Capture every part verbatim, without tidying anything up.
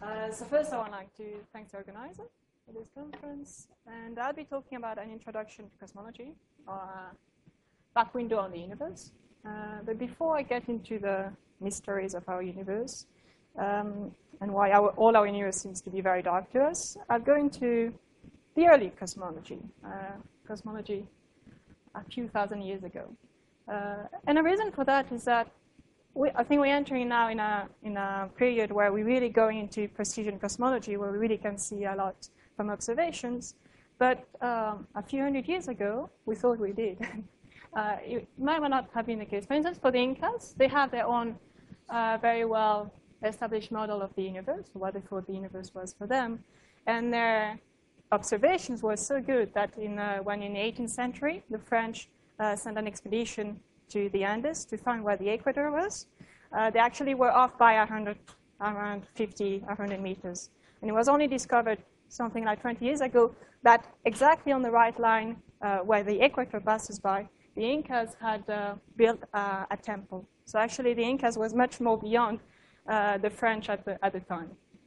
Uh, so first I would like to thank the organizer for this conference. And I'll be talking about an introduction to cosmology, or a back window on the universe. Uh, but before I get into the mysteries of our universe, um, and why our, all our universe seems to be very dark to us, I'll go into the early cosmology, uh, cosmology a few thousand years ago. Uh, and the reason for that is that we, I think we're entering now in a, in a period where we're really going into precision cosmology, where we really can see a lot from observations. But um, a few hundred years ago, we thought we did. uh, it might not have been the case. For instance, for the Incas, they have their own uh, very well established model of the universe, what they thought the universe was for them. And their observations were so good that in, uh, when in the eighteenth century, the French uh, sent an expedition to the Andes to find where the equator was. Uh, they actually were off by one hundred, around fifty, one hundred meters. And it was only discovered something like twenty years ago that exactly on the right line uh, where the equator passes by, the Incas had uh, built uh, a temple. So actually the Incas was much more beyond uh, the French at the, at the time.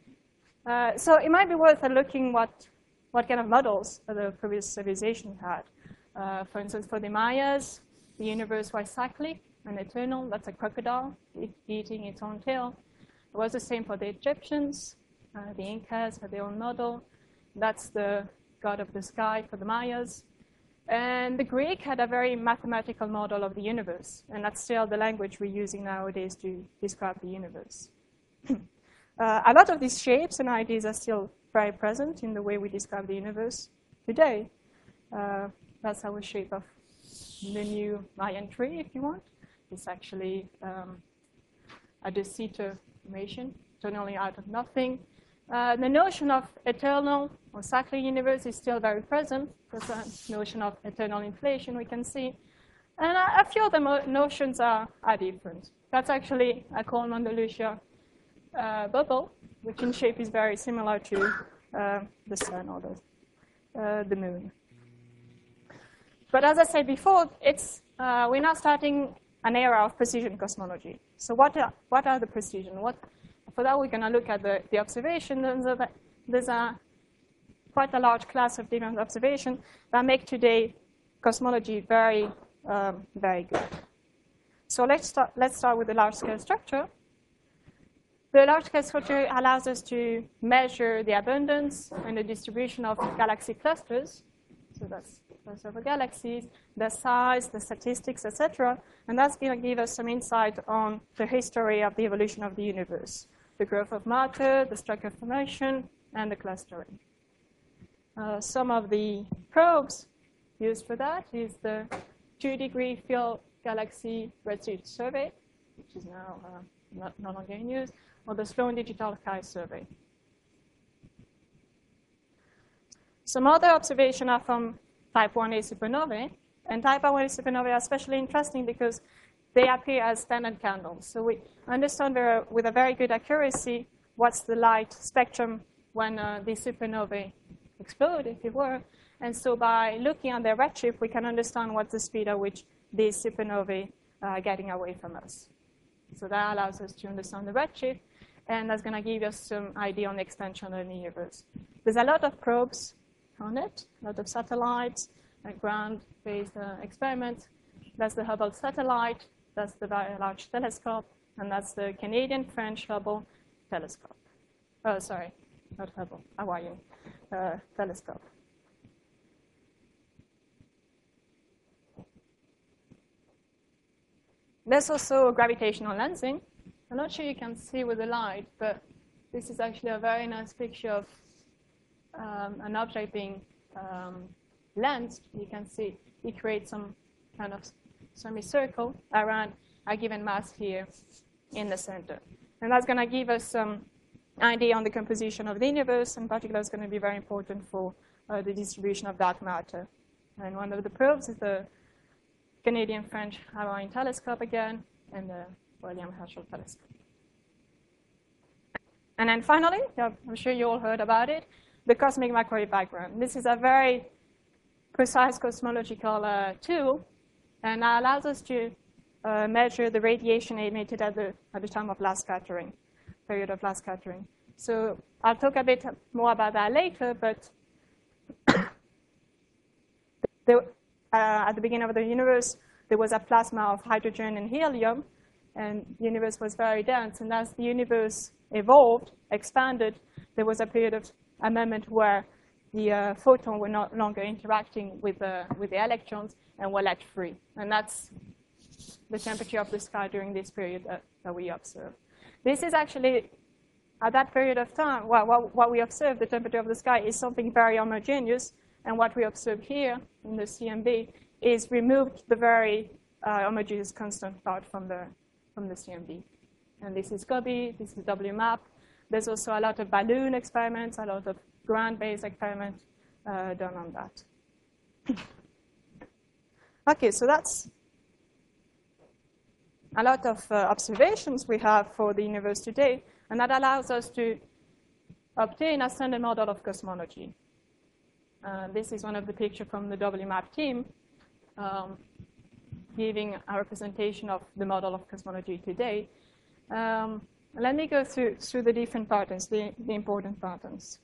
Uh, so it might be worth looking what, what kind of models the previous civilization had. Uh, for instance, for the Mayas, the universe was cyclic and eternal. That's a crocodile eating its own tail. It was the same for the Egyptians. Uh, the Incas had their own model. That's the god of the sky for the Mayas. And the Greek had a very mathematical model of the universe. And that's still the language we're using nowadays to describe the universe. uh, a lot of these shapes and ideas are still very present in the way we describe the universe today. Uh, that's our shape of the new Mayan tree, if you want. It's actually um, a de Sitter formation, totally out of nothing. Uh, the notion of eternal or cyclic universe is still very present. There's a notion of eternal inflation we can see. And a, a few of the mo notions are, are different. That's actually a Coleman-Delucia uh, bubble, which in shape is very similar to uh, the sun or the, uh, the moon. But as I said before, it's, uh, we're now starting an era of precision cosmology. So what are, what are the precision? What, for that, we're going to look at the, the observation. There's a, quite a large class of different observations that make today cosmology very, um, very good. So let's start, let's start with the large-scale structure. The large-scale structure allows us to measure the abundance and the distribution of galaxy clusters. So that's of galaxies, the size, the statistics, et cetera. And that's going to give us some insight on the history of the evolution of the universe, the growth of matter, the structure of motion, and the clustering. Uh, some of the probes used for that is the two-degree field galaxy redshift survey, which is now uh, not, no longer in use, or the Sloan Digital Sky survey. Some other observations are from type one A supernovae. And type one A supernovae are especially interesting because they appear as standard candles. So we understand very, with a very good accuracy what's the light spectrum when uh, these supernovae explode, if it were. And so by looking at their redshift, we can understand what's the speed at which these supernovae are getting away from us. So that allows us to understand the redshift, and that's going to give us some idea on the expansion of the universe. There's a lot of probes on it, a lot of satellites, uh, ground-based uh, experiments. That's the Hubble satellite, that's the Very Large Telescope, and that's the Canadian-French Hubble telescope. Oh, sorry, not Hubble, Hawaiian uh, telescope. There's also gravitational lensing. I'm not sure you can see with the light, but this is actually a very nice picture of Um, an object being um, lensed. You can see it creates some kind of semicircle around a given mass here in the center. And that's going to give us some idea on the composition of the universe. In particular, it's going to be very important for uh, the distribution of dark matter. And one of the probes is the Canadian-French Hawaiian telescope again, and the William Herschel telescope. And then finally, I'm sure you all heard about it, the cosmic microwave background. This is a very precise cosmological uh, tool, and allows us to uh, measure the radiation emitted at the, at the time of last scattering, period of last scattering. So I'll talk a bit more about that later, but the, uh, at the beginning of the universe, there was a plasma of hydrogen and helium, and the universe was very dense. And as the universe evolved, expanded, there was a period of a moment where the uh, photons were no longer interacting with the, with the electrons and were let free. And that's the temperature of the sky during this period that, that we observe. This is actually, at that period of time, well, what, what we observe, the temperature of the sky, is something very homogeneous. And what we observe here in the C M B is removed the very uh, homogeneous constant part from the, from the C M B. And this is COBE, this is W MAP. There's also a lot of balloon experiments, a lot of ground-based experiments uh, done on that. OK, so that's a lot of uh, observations we have for the universe today. And that allows us to obtain a standard model of cosmology. Uh, this is one of the pictures from the W MAP team, um, giving a representation of the model of cosmology today. Um, let me go through, through the different patterns, the, the important patterns.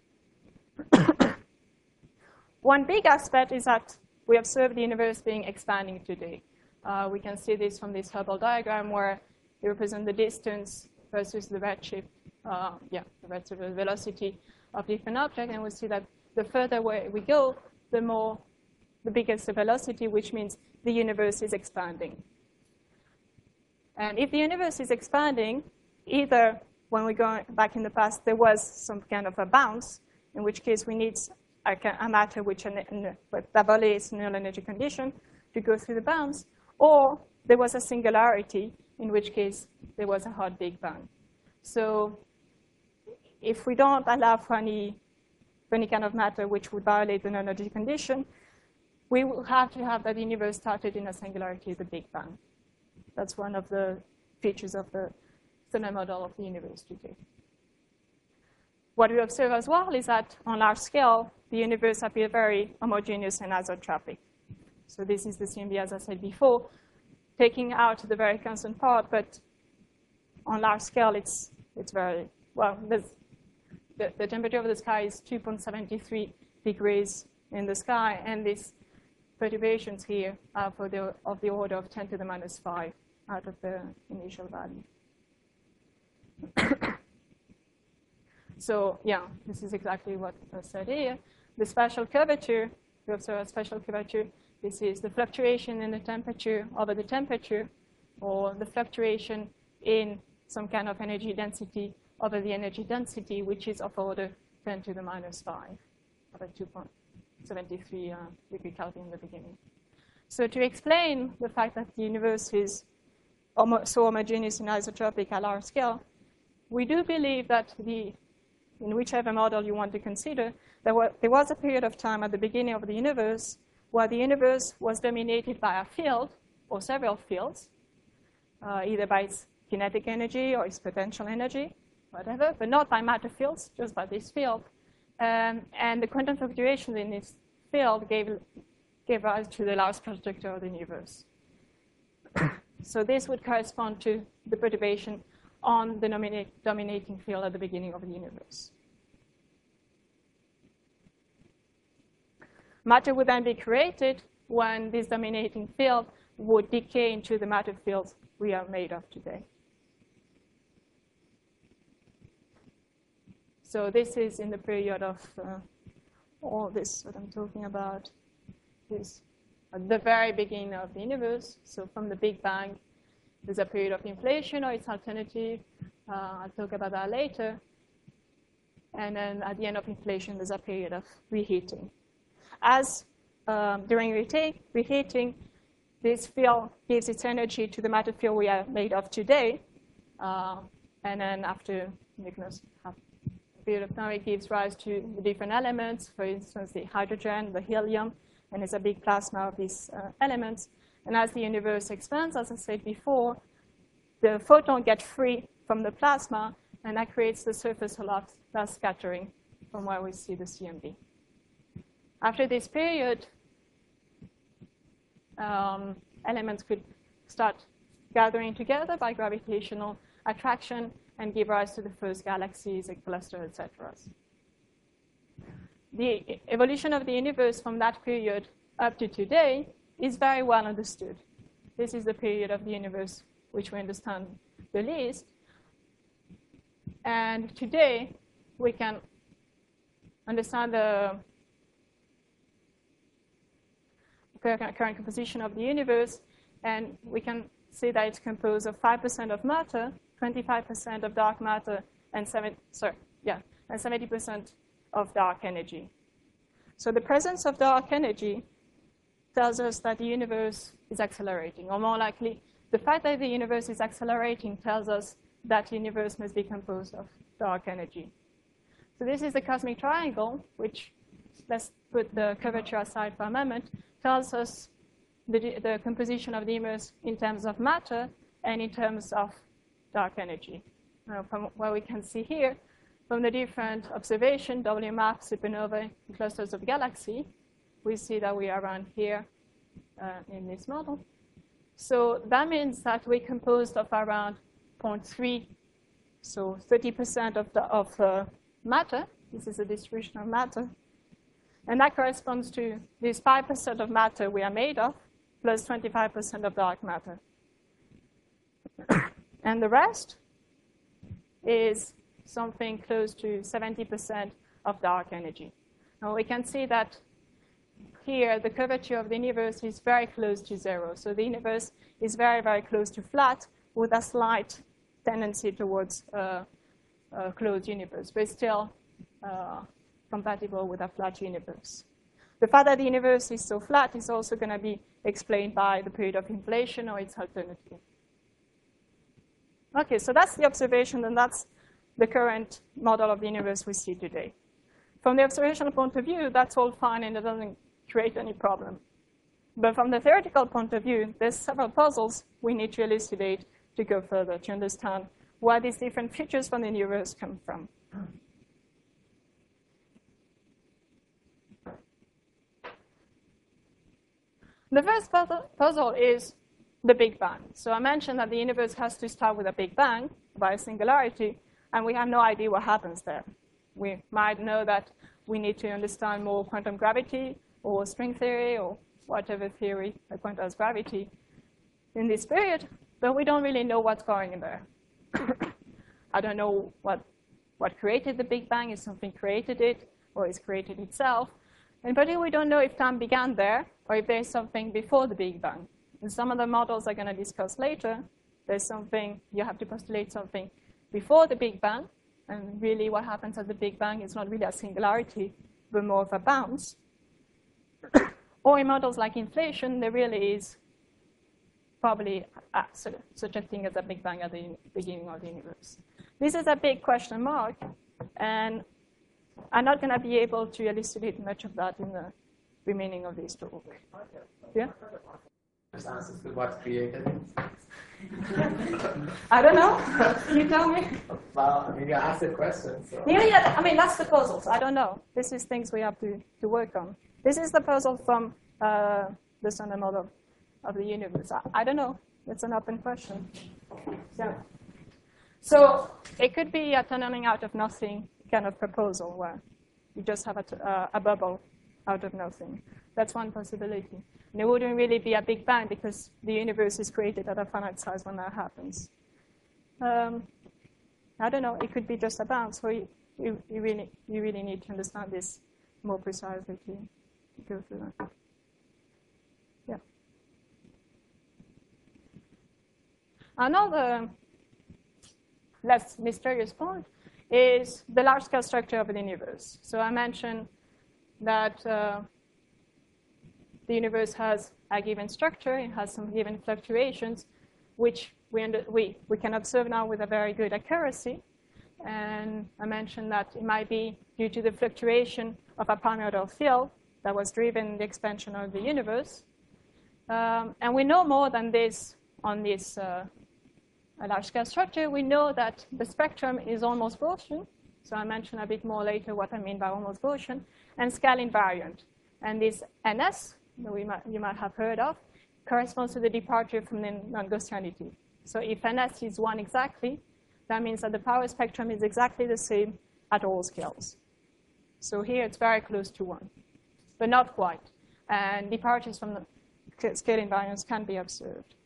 One big aspect is that we observe the universe being expanding today. Uh, we can see this from this Hubble diagram where we represent the distance versus the redshift, uh, yeah, the redshift the velocity of different objects, and we see that the further away we go, the more, the bigger the velocity, which means the universe is expanding. And if the universe is expanding, either when we go back in the past, there was some kind of a bounce, in which case we need a, a matter which ablates null energy condition to go through the bounce, or there was a singularity, in which case there was a hot Big Bang. So if we don't allow for any, for any kind of matter which would violate the null energy condition, we will have to have that the universe started in a singularity at the Big Bang. That's one of the features of the standard model of the universe today. What we observe as well is that on large scale, the universe appears very homogeneous and isotropic. So this is the C M B, as I said before, taking out the very constant part, but on large scale, it's, it's very, well, the, the temperature of the sky is two point seven three degrees in the sky, and these perturbations here are for the, of the order of ten to the minus five out of the initial value. So yeah, this is exactly what I said here. The spatial curvature, we observe a spatial curvature. This is the fluctuation in the temperature over the temperature, or the fluctuation in some kind of energy density over the energy density, which is of order ten to the minus five, over two point seven three uh, degree Kelvin in the beginning. So to explain the fact that the universe is homo so homogeneous and isotropic at large scale, we do believe that the, in whichever model you want to consider, there, were, there was a period of time at the beginning of the universe where the universe was dominated by a field, or several fields, uh, either by its kinetic energy or its potential energy, whatever, but not by matter fields, just by this field. Um, and the quantum fluctuations in this field gave, gave rise to the large projector of the universe. So this would correspond to the perturbation on the dominate, dominating field at the beginning of the universe. Matter would then be created when this dominating field would decay into the matter fields we are made of today. So this is in the period of uh, all this, what I'm talking about, is at the very beginning of the universe. So from the Big Bang, there's a period of inflation or its alternative. Uh, I'll talk about that later. And then at the end of inflation, there's a period of reheating. As um, during reheating, reheating, this field gives its energy to the matter field we are made of today. Uh, and then after nucleus, a period of time, it gives rise to the different elements, for instance, the hydrogen, the helium, and there's a big plasma of these uh, elements. And as the universe expands, as I said before, the photon get free from the plasma, and that creates the surface of last scattering from where we see the C M B. After this period, um, elements could start gathering together by gravitational attraction, and give rise to the first galaxies, a cluster, et cetera. The evolution of the universe from that period up to today is very well understood. This is the period of the universe which we understand the least. And today, we can understand the current composition of the universe, and we can see that it's composed of five percent of matter, twenty-five percent of dark matter, and seven, sorry, yeah, and seventy percent of dark energy. So the presence of dark energy tells us that the universe is accelerating, or more likely, the fact that the universe is accelerating tells us that the universe must be composed of dark energy. So this is the cosmic triangle, which, let's put the curvature aside for a moment, tells us the, the composition of the universe in terms of matter and in terms of dark energy. Now, from what we can see here, from the different observations, W MAP, supernovae, and clusters of galaxy, we see that we are around here uh, in this model. So that means that we're composed of around zero point three, so thirty percent of, the, of uh, matter. This is a distribution of matter. And that corresponds to this five percent of matter we are made of, plus twenty-five percent of dark matter. And the rest is something close to seventy percent of dark energy. Now we can see that here the curvature of the universe is very close to zero. So the universe is very, very close to flat with a slight tendency towards uh, a closed universe, but still uh, compatible with a flat universe. The fact that the universe is so flat is also going to be explained by the period of inflation or its alternative. Okay, so that's the observation, and that's the current model of the universe we see today. From the observational point of view, that's all fine and it doesn't create any problem. But from the theoretical point of view, there's several puzzles we need to elucidate to go further, to understand where these different features from the universe come from. The first puzzle is the Big Bang. So I mentioned that the universe has to start with a Big Bang by a singularity, and we have no idea what happens there. We might know that we need to understand more quantum gravity or string theory or whatever theory that quantizes gravity in this period, but we don't really know what's going in there. I don't know what, what created the Big Bang, if something created it, or it's created itself. And particularly, we don't know if time began there, or if there's something before the Big Bang. In some of the models I'm going to discuss later, there's something, you have to postulate something before the Big Bang, and really what happens at the Big Bang is not really a singularity, but more of a bounce. Or in models like inflation, there really is probably a, such a thing as a Big Bang at the beginning of the universe. This is a big question mark, and I'm not going to be able to elucidate much of that in the remaining of this talk. Yeah? Just answers to what created it. I don't know. You tell me. Well, I mean, you asked the question. So. Yeah, yeah. I mean, that's the puzzles. I don't know. This is things we have to, to work on. This is the puzzle from uh, the standard model of the universe. I, I don't know. It's an open question. Yeah. So it could be a tunneling out of nothing kind of proposal where you just have a, t uh, a bubble out of nothing. That's one possibility. And it wouldn't really be a Big Bang because the universe is created at a finite size when that happens. Um, I don't know. It could be just a bounce. So you, you, you, really, you really need to understand this more precisely to go through that. Yeah. Another less mysterious point is the large-scale structure of the universe. So I mentioned that uh, the universe has a given structure, it has some given fluctuations, which we, under, we, we can observe now with a very good accuracy. And I mentioned that it might be due to the fluctuation of a primordial field that was driven the expansion of the universe. Um, and we know more than this on this uh, large-scale structure. We know that the spectrum is almost Gaussian. So I mention a bit more later what I mean by almost Gaussian, and scale invariant. And this N S, that we might, you might have heard of, corresponds to the departure from the non-Gaussianity. So if N S is one exactly, that means that the power spectrum is exactly the same at all scales. So here it's very close to one, but not quite. And departures from the scale invariance can be observed.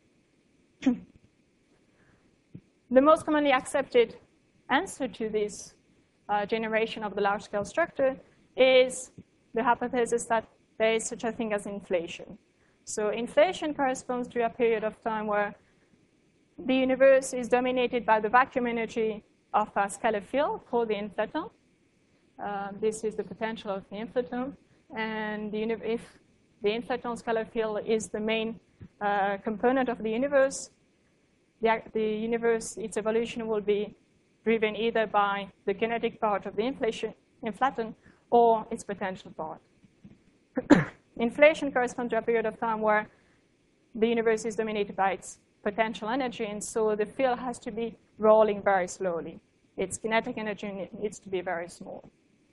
The most commonly accepted answer to this uh, generation of the large-scale structure is the hypothesis that there is such a thing as inflation. So inflation corresponds to a period of time where the universe is dominated by the vacuum energy of a scalar field called the inflaton. Uh, this is the potential of the inflaton. And the if the inflaton scalar field is the main uh, component of the universe, the, the universe, its evolution will be driven either by the kinetic part of the inflation, inflaton or its potential part. Inflation corresponds to a period of time where the universe is dominated by its potential energy, and so the field has to be rolling very slowly. Its kinetic energy needs to be very small.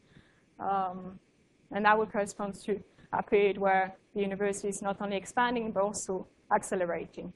Um, and that would correspond to a period where the universe is not only expanding, but also accelerating.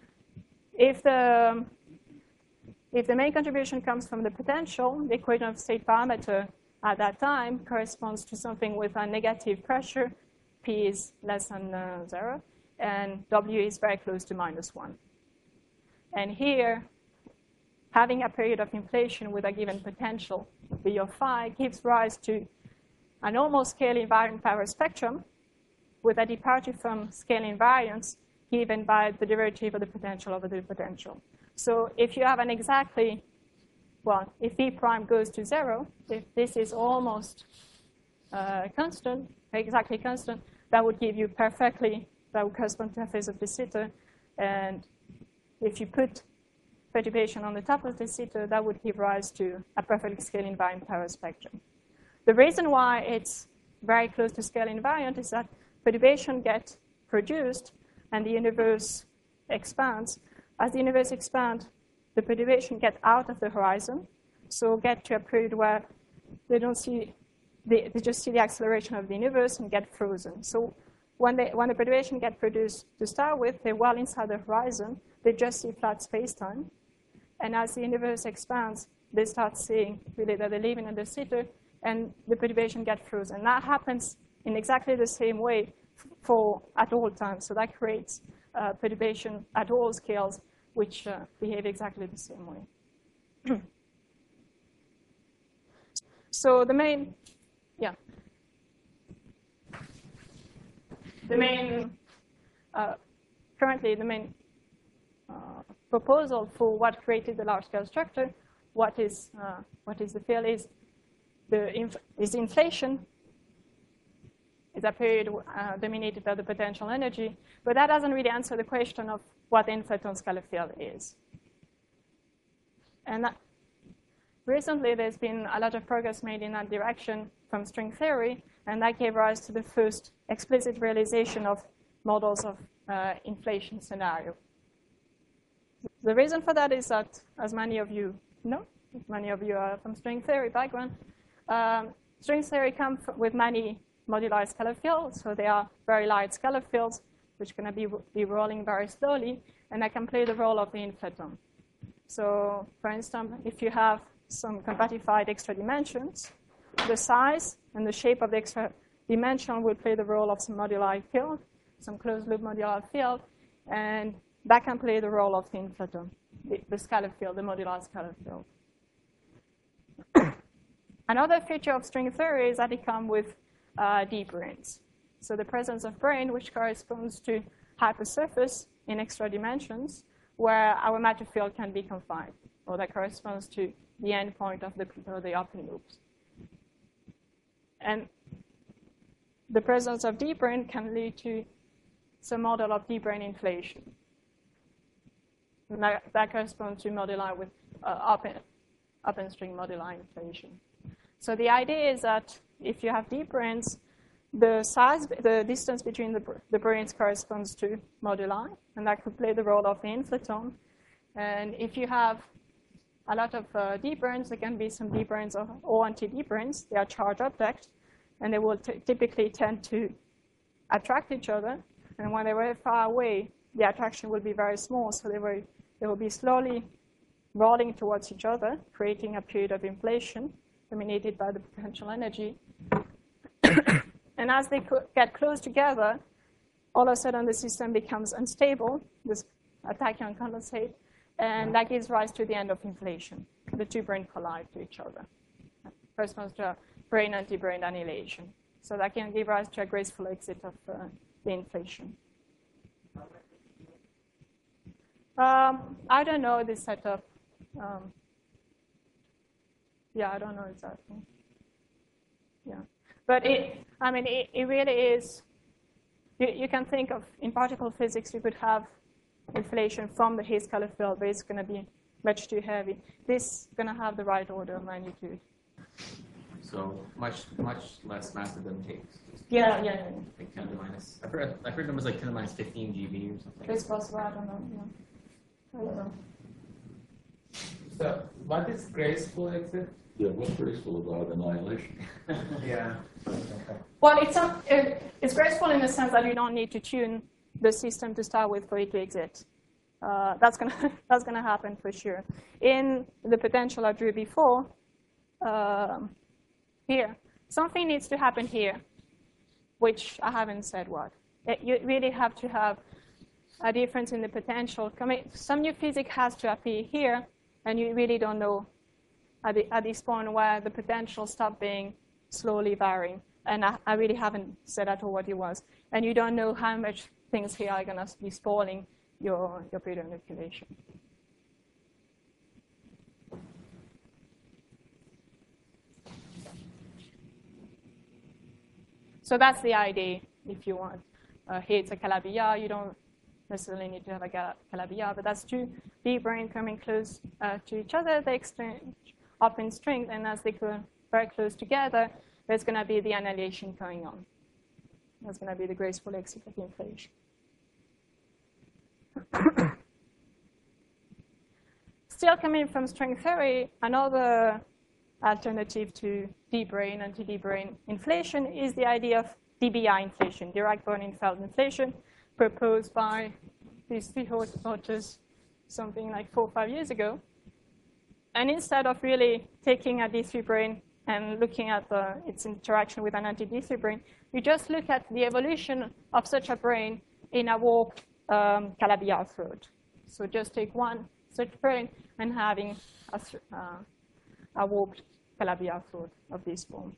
If the, if the main contribution comes from the potential, the equation of state parameter at that time corresponds to something with a negative pressure. P is less than uh, zero, and W is very close to minus one. And here, having a period of inflation with a given potential, V of phi, gives rise to a normal scale invariant power spectrum with a departure from scale invariance given by the derivative of the potential over the potential. So if you have an exactly, well, if V prime goes to zero, if this is almost uh, constant, exactly constant, that would give you perfectly, that would correspond to a phase of de Sitter. And if you put perturbation on the top of de Sitter, that would give rise to a perfectly scale invariant power spectrum. The reason why it's very close to scale invariant is that perturbation gets produced and the universe expands. As the universe expands, the perturbation get out of the horizon, so get to a period where they don't see They, they just see the acceleration of the universe and get frozen. So when, they, when the perturbation get produced to start with, they're well inside the horizon. They just see flat space-time. And as the universe expands, they start seeing really that they're living in de Sitter, and the perturbation get frozen. And that happens in exactly the same way for at all times. So that creates uh, perturbation at all scales, which uh, behave exactly the same way. So the main Yeah. The main, uh, currently the main uh, proposal for what created the large-scale structure, what is uh, what is the field is the inf is inflation. Is a period uh, dominated by the potential energy, but that doesn't really answer the question of what the inflaton scalar field is. And that, recently, there's been a lot of progress made in that direction from string theory, and that gave rise to the first explicit realization of models of uh, inflation scenario. The reason for that is that, as many of you know, many of you are from string theory background, um, string theory comes with many moduli scalar fields, so they are very light scalar fields, which are going to be, be rolling very slowly, and that can play the role of the inflaton. So, for instance, if you have some compactified extra dimensions, the size and the shape of the extra dimension will play the role of some moduli field, some closed-loop modular field, and that can play the role of the inflaton, the, the scalar field, the modular scalar field. Another feature of string theory is that it comes with uh, deep branes. So the presence of brane, which corresponds to hypersurface in extra dimensions, where our matter field can be confined, or that corresponds to the end point of the, of the open loops. And the presence of deep brane can lead to some model of deep brane inflation. And that, that corresponds to moduli with uh, open, open string moduli inflation. So the idea is that if you have deep branes, the size, the distance between the, the branes corresponds to moduli, and that could play the role of the inflaton. And if you have a lot of uh, deep branes, there can be some deep branes or, or anti-deep branes. They are charged objects, and they will typically tend to attract each other. And when they're very far away, the attraction will be very small, so they will, they will be slowly rolling towards each other, creating a period of inflation dominated by the potential energy. And as they get close together, all of a sudden the system becomes unstable, this tachyon condensate, and that gives rise to the end of inflation. The two brains collide to each other. That corresponds to a brain-anti-brain annihilation. So that can give rise to a graceful exit of uh, the inflation. Um, I don't know this setup. Um, yeah, I don't know exactly. Yeah, but it, I mean, it, it really is. You, you can think of, in particle physics, you could have inflation from the Higgs scalar field, but it's going to be much too heavy. This is going to have the right order of magnitude. So much, much less massive than Higgs. Yeah, yeah, yeah. Like ten to the minus. I heard, I heard numbers like ten to the minus fifteen G B or something. It's possible. I don't know. Yeah. I don't know. So what is graceful exit? Yeah, what's graceful about annihilation? Yeah. Well, it's not, it, it's graceful in the sense that you don't need to tune the system to start with for it to exit. Uh, that's gonna that's gonna happen for sure. In the potential I drew before, um, here something needs to happen here, which I haven't said what. It, you really have to have a difference in the potential. Some new physics has to appear here, and you really don't know at, the, at this point where the potential stopped being slowly varying. And I, I really haven't said at all what it was. And you don't know how much things here are going to be spoiling your, your period of manipulation. So that's the idea, if you want. Uh, here it's a Calabi-Yar. You don't necessarily need to have a Calabi-Yar, but that's two deep brains coming close uh, to each other. They exchange up in strength, and as they go very close together, there's going to be the annihilation going on. That's going to be the graceful exit of the inflation. Still coming from string theory, another alternative to deep brain, anti-deep brain inflation is the idea of D B I inflation, Dirac-Bonnenfeld inflation, proposed by these three authors something like four or five years ago. And instead of really taking a D three brain and looking at the, its interaction with an anti-D three brain, you just look at the evolution of such a brain in a warped um, Calabi-Yar throat. So just take one such brain and having a, th uh, a warped Calabi-Yar throat of this form.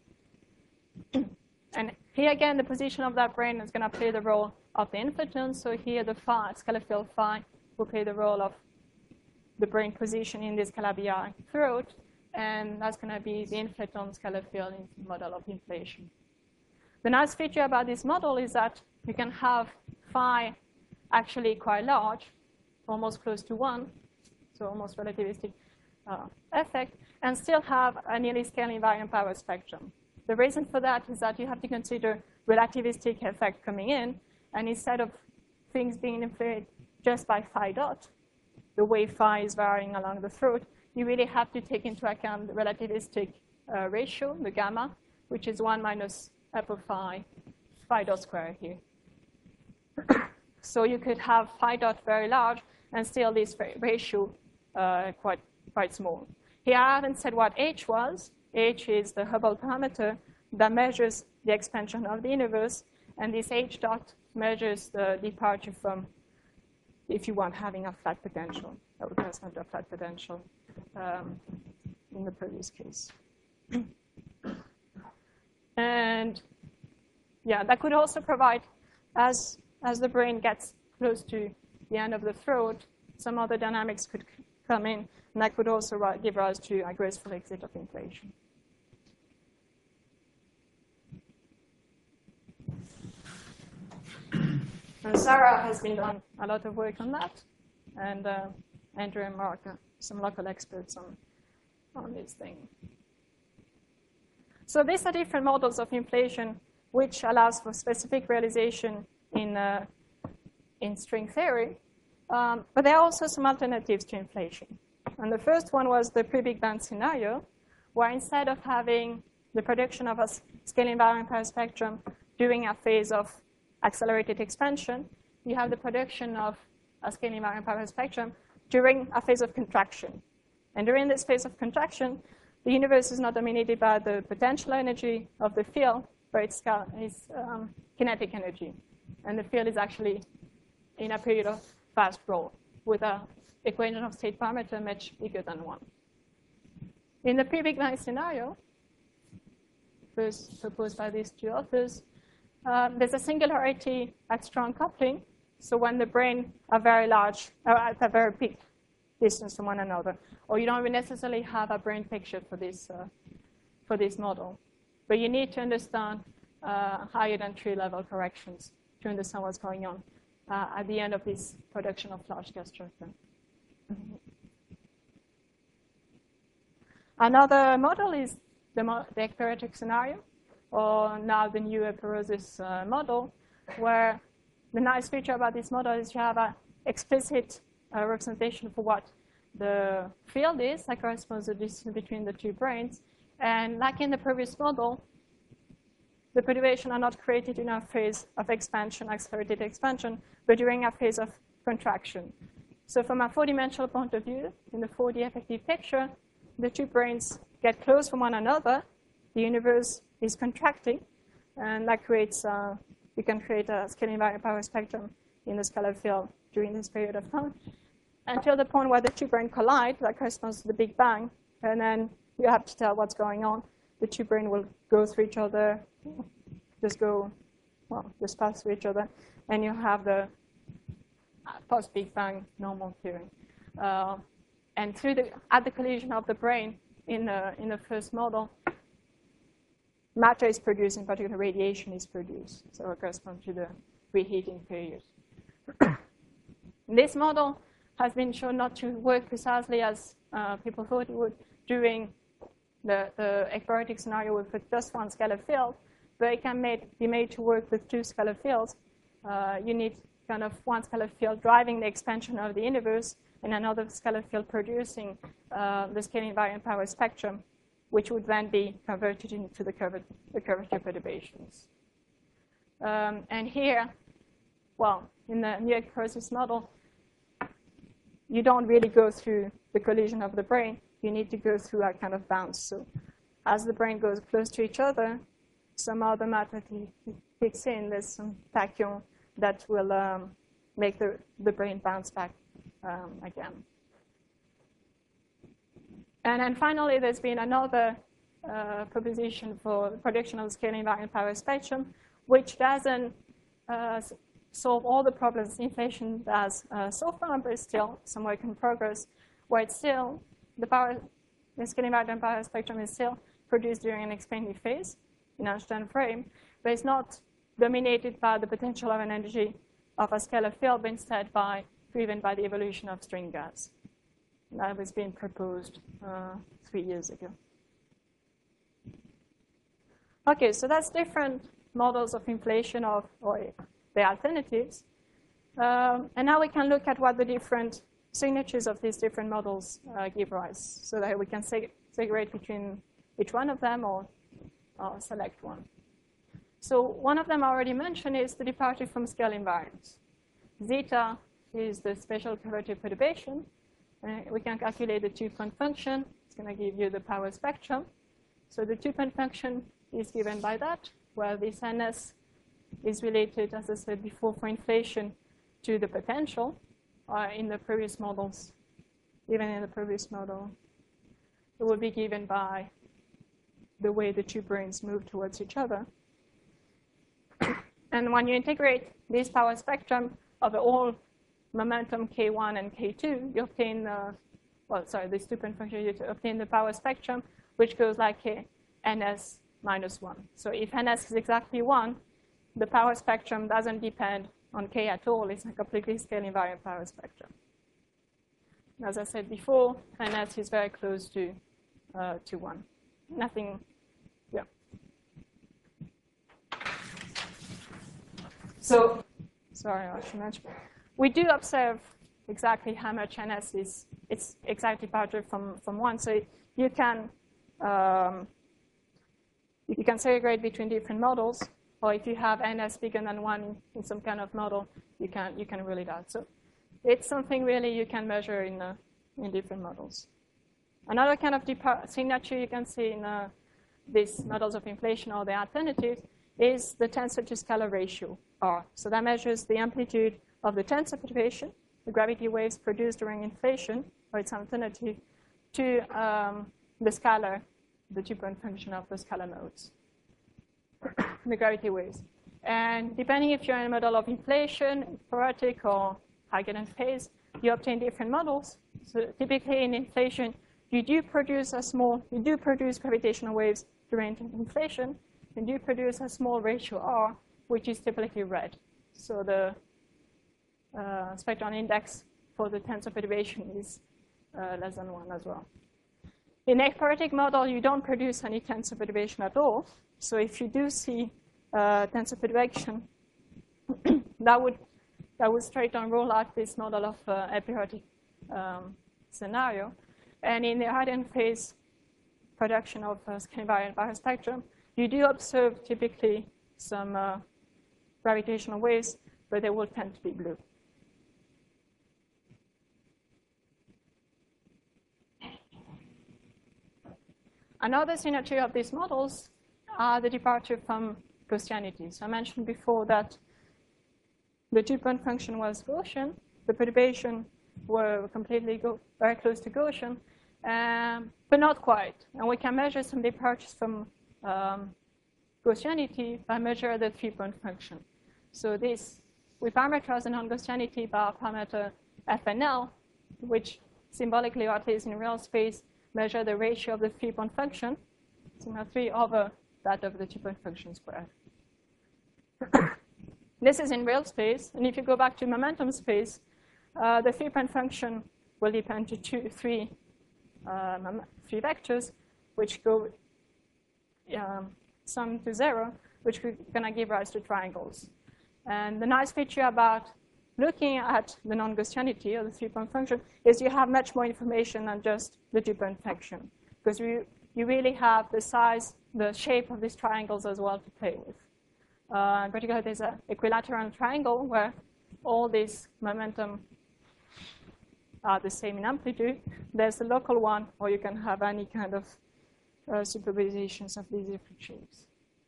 And here again, the position of that brain is going to play the role of the inflaton. So here the phi, scalar field phi, will play the role of the brain position in this Calabi-Yar throat. And that's going to be the inflaton scalar field model of inflation. The nice feature about this model is that you can have phi actually quite large, almost close to one, so almost relativistic uh, effect, and still have a nearly scale invariant power spectrum. The reason for that is that you have to consider relativistic effect coming in, and instead of things being inflated just by phi dot, the way phi is varying along the throat, you really have to take into account the relativistic uh, ratio, the gamma, which is one minus f of phi, phi dot square here. So you could have phi dot very large, and still this ratio uh, quite, quite small. Here I haven't said what h was. H is the Hubble parameter that measures the expansion of the universe, and this h dot measures the departure from, if you want, having a flat potential. That would correspond to a flat potential um, in the previous case. And yeah, that could also provide, as, as the brain gets close to the end of the throat, some other dynamics could come in, and that could also give rise to a graceful exit of inflation. And Sarah has been done a lot of work on that, and uh, Andrew and Mark are some local experts on, on this thing. So these are different models of inflation, which allows for specific realization in, uh, in string theory. Um, but there are also some alternatives to inflation. And the first one was the pre-Big Bang scenario, where instead of having the production of a scale invariant power spectrum during a phase of accelerated expansion, you have the production of a scale invariant power spectrum during a phase of contraction. And during this phase of contraction, the universe is not dominated by the potential energy of the field, but it's, it's um, kinetic energy. And the field is actually in a period of fast growth with an equation of state parameter much bigger than one. In the pre-Big Bang scenario, first proposed by these two authors, uh, there's a singularity at strong coupling. So when the brain are very large, or at a very big distance from one another, or you don't necessarily have a brain picture for this uh, for this model, but you need to understand uh, higher than tree level corrections to understand what's going on uh, at the end of this production of large-scale structure. Mm-hmm. Another model is the, mo the ekpyrotic scenario, or now the new Eperosis uh, model, where the nice feature about this model is you have an explicit uh, representation for what the field is that corresponds to the distance between the two brains. And like in the previous model, the perturbations are not created in a phase of expansion, accelerated expansion, but during a phase of contraction. So from a four-dimensional point of view, in the four D effective picture, the two brains get close from one another. The universe is contracting, and that creates, uh, you can create a scaling invariant power spectrum in the scalar field during this period of time, until the point where the two brains collide. That corresponds to the Big Bang, and then you have to tell what's going on. The two brains will go through each other, just go, well, just pass through each other, and you have the post-Big Bang normal theory. Uh, and through the, at the collision of the brain in the, in the first model, matter is produced, in particular radiation is produced, so it corresponds to the reheating period. This model has been shown not to work precisely as uh, people thought it would during the, the ekpyrotic scenario with just one scalar field, but it can made, be made to work with two scalar fields. Uh, you need kind of one scalar field driving the expansion of the universe and another scalar field producing uh, the scaling invariant power spectrum, which would then be converted into the, curvature, the curvature perturbations. Um, and here, well, in the new Eperosis model, you don't really go through the collision of the brain. You need to go through a kind of bounce. So as the brain goes close to each other, some other matter kicks in. There's some tachyon that will um, make the, the brain bounce back um, again. And then finally, there's been another uh, proposition for the prediction of the scaling invariant power spectrum, which doesn't uh, solve all the problems inflation does uh, so far, but it's still some work in progress, where it's still, the power, the scaling invariant power spectrum is still produced during an expanding phase in Einstein frame, but it's not dominated by the potential of an energy of a scalar field, but instead by, driven by the evolution of string gas. That was being proposed uh, three years ago. Okay, so that's different models of inflation of, or the alternatives. Um, and now we can look at what the different signatures of these different models uh, give rise, so that we can seg segregate between each one of them or, or select one. So one of them I already mentioned is the departure from scale invariance. Zeta is the spatial curvature perturbation. Uh, we can calculate the two-point function. It's going to give you the power spectrum. So the two-point function is given by that, where this N S is related, as I said before, for inflation to the potential uh, in the previous models. Even in the previous model, it will be given by the way the two brains move towards each other. And when you integrate this power spectrum of the all momentum K one and K two, you obtain, uh, well, sorry, this two-point function, you obtain the power spectrum, which goes like K, N S minus one. So if N S is exactly one, the power spectrum doesn't depend on K at all. It's a completely scale invariant power spectrum. As I said before, N S is very close to, uh, to one. Nothing, yeah. So, sorry, I should mention. We do observe exactly how much N S is, it's exactly departed from, from one. So you can, um, you can segregate between different models, or if you have N S bigger than one in some kind of model, you can, you can rule it out. So it's something really you can measure in, uh, in different models. Another kind of signature you can see in uh, these models of inflation or the alternatives is the tensor to scalar ratio, R. So that measures the amplitude of the tensor perturbation, the gravity waves produced during inflation, or its alternative, to um, the scalar, the two-point function of the scalar modes, the gravity waves. And depending if you're in a model of inflation, sporadic, or Huygens phase, you obtain different models. So typically in inflation, you do produce a small, you do produce gravitational waves during inflation, and you produce a small ratio R, which is typically red. So the uh, spectron index for the tensor perturbation is uh, less than one as well. In a sporadic model, you don't produce any tensor perturbation at all. So if you do see uh, tensor perturbation, that would that would straight on rule out this model of uh, aperiodic um, scenario. And in the Huygens phase production of uh, scalar invariant biospectrum, you do observe typically some uh, gravitational waves, but they will tend to be blue. Another signature of these models are the departure from Gaussianity. So I mentioned before that the two-point function was Gaussian. The perturbation were completely go very close to Gaussian, um, but not quite. And we can measure some departures from um, Gaussianity by measuring the three-point function. So this, we parameterize the non-Gaussianity by a parameter F N L, which symbolically, or at least in real space, measure the ratio of the three-point function, sigma three, over that of the two-point function squared. This is in real space, and if you go back to momentum space, uh, the three-point function will depend to two, three, um, three vectors, which go um, sum to zero, which are going to give rise to triangles. And the nice feature about looking at the non-Gaussianity, or the three-point function, is you have much more information than just the two-point function, because you, you really have the size, the shape of these triangles as well to play with. Uh, in particular, there's an equilateral triangle where all these momentum are the same in amplitude. There's the local one, or you can have any kind of uh, superpositions of these different shapes.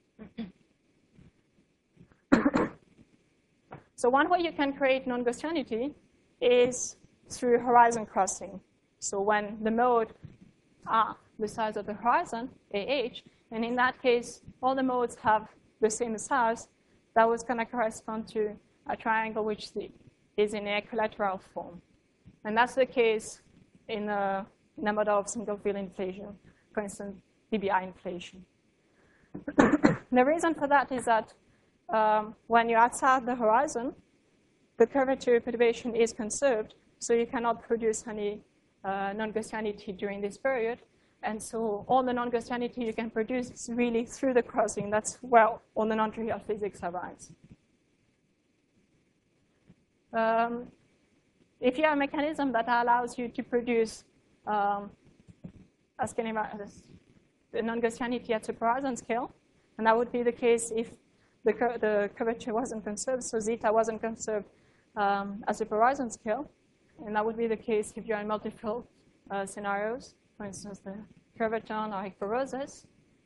So one way you can create non-Gaussianity is through horizon crossing. So when the mode are the size of the horizon, A H, and in that case, all the modes have the same size, that was going to correspond to a triangle which is in equilateral form. And that's the case in a, in a model of single field inflation, for instance, D B I inflation. The reason for that is that um, when you're outside the horizon, the curvature perturbation is conserved, so you cannot produce any uh, non-Gaussianity during this period. And so all the non-Gaussianity you can produce is really through the crossing. That's where all the non-trivial physics arise. Um, if you have a mechanism that allows you to produce um, a, a non-Gaussianity at super-horizon scale, and that would be the case if the, cur the curvature wasn't conserved, so zeta wasn't conserved um, at super-horizon scale, and that would be the case if you're in multi-field uh, scenarios, for instance, the curvaton or hyperrhosis.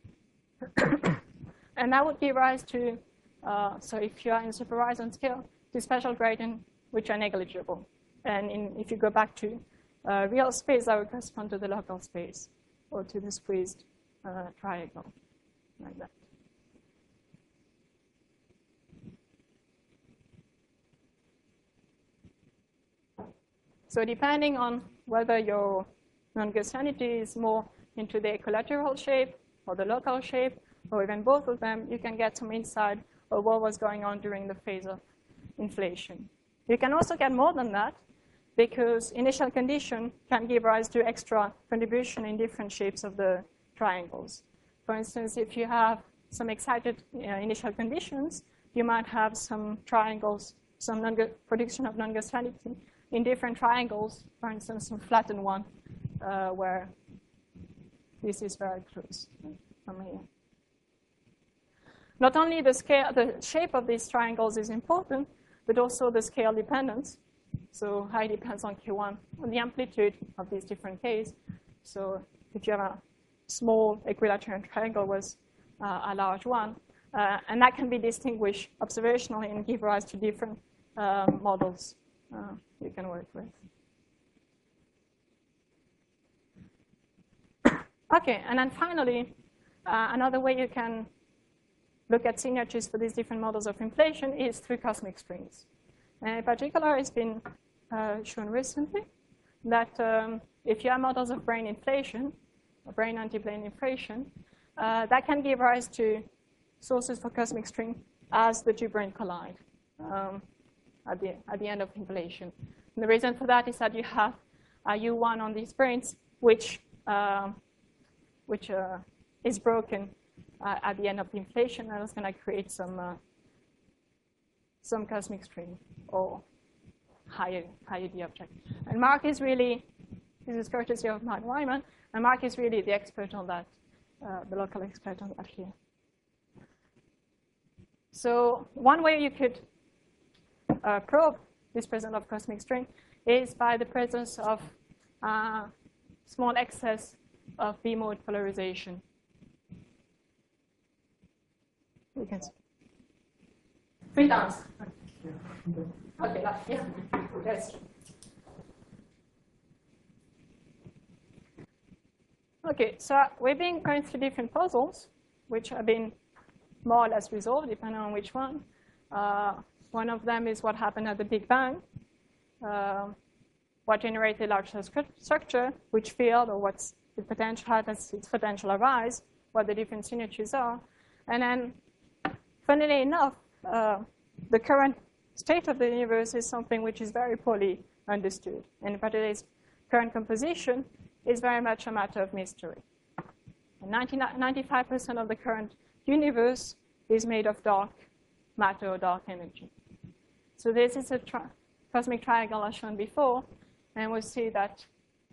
And that would give rise to, uh, so if you are in super-horizon scale, to special gradient which are negligible. And in, if you go back to uh, real space, that would correspond to the local space or to the squeezed uh, triangle, like that. So depending on whether your non-Gaussianity is more into the equilateral shape or the local shape, or even both of them, you can get some insight of what was going on during the phase of inflation. You can also get more than that, because initial condition can give rise to extra contribution in different shapes of the triangles. For instance, if you have some excited uh, initial conditions, you might have some triangles, some non prediction of non-Gaussianity in different triangles, for instance, some flattened one, uh, where this is very close from here. Not only the scale, the shape of these triangles is important, but also the scale dependence. So I depends on Q one, on the amplitude of these different Ks. So if you have a small equilateral triangle with uh, a large one, uh, and that can be distinguished observationally and give rise to different uh, models uh, you can work with. Okay, and then finally, uh, another way you can look at signatures for these different models of inflation is through cosmic strings. And in particular, it's been uh, shown recently that um, if you have models of brane inflation, or brane antiplane inflation, uh, that can give rise to sources for cosmic string as the two branes collide um, at, the, at the end of inflation. And the reason for that is that you have a U one on these branes, which, uh, which uh, is broken uh, at the end of the inflation, and it's going to create some, uh, some cosmic string or higher, higher the object. And Mark is really, this is courtesy of Mark Wyman, and Mark is really the expert on that, uh, the local expert on that here. So one way you could uh, probe this presence of cosmic string is by the presence of uh, small excess of B-mode polarization. You can see. Three times. Okay, that, yeah, yes. Okay, so we've been going through different puzzles, which have been more or less resolved, depending on which one. Uh, one of them is what happened at the Big Bang, uh, what generated large cell structure, which field or what's the potential, how does its potential arise, what the different signatures are. And then, funnily enough, uh, the current state of the universe is something which is very poorly understood. And in particular, its current composition is very much a matter of mystery. ninety-five percent of the current universe is made of dark matter or dark energy. So this is a tri cosmic triangle as shown before, and we'll see that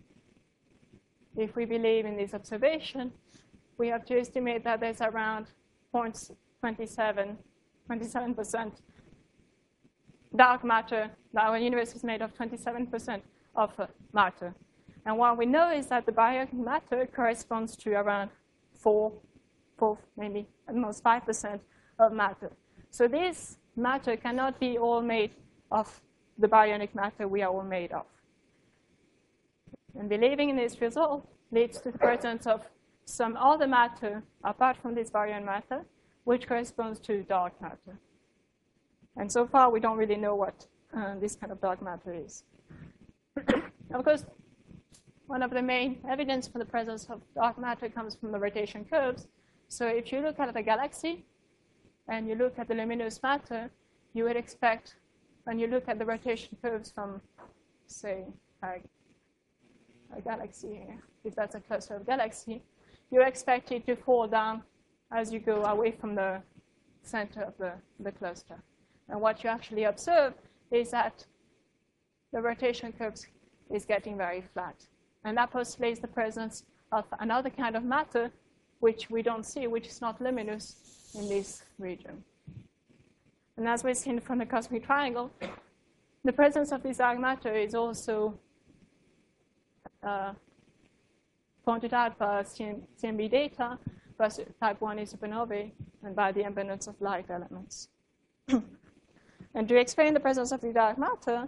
if we believe in this observation, we have to estimate that there's around zero point two seven, twenty-seven percent dark matter. Our universe is made of twenty-seven percent of uh, matter. And what we know is that the baryon matter corresponds to around four, four maybe at most five percent of matter. So this matter cannot be all made of the baryonic matter we are all made of. And believing in this result leads to the presence of some other matter apart from this baryon matter, which corresponds to dark matter. And so far, we don't really know what uh, this kind of dark matter is. Of course, one of the main evidence for the presence of dark matter comes from the rotation curves. So if you look at a galaxy and you look at the luminous matter, you would expect, when you look at the rotation curves from, say, a, a galaxy here, if that's a cluster of galaxy, you expect it to fall down as you go away from the center of the, the cluster. And what you actually observe is that the rotation curves is getting very flat. And that postulates the presence of another kind of matter, which we don't see, which is not luminous in this region. And as we've seen from the cosmic triangle, the presence of this dark matter is also uh, pointed out by C M B data, by type one supernovae, and by the abundance of light elements. And to explain the presence of the dark matter,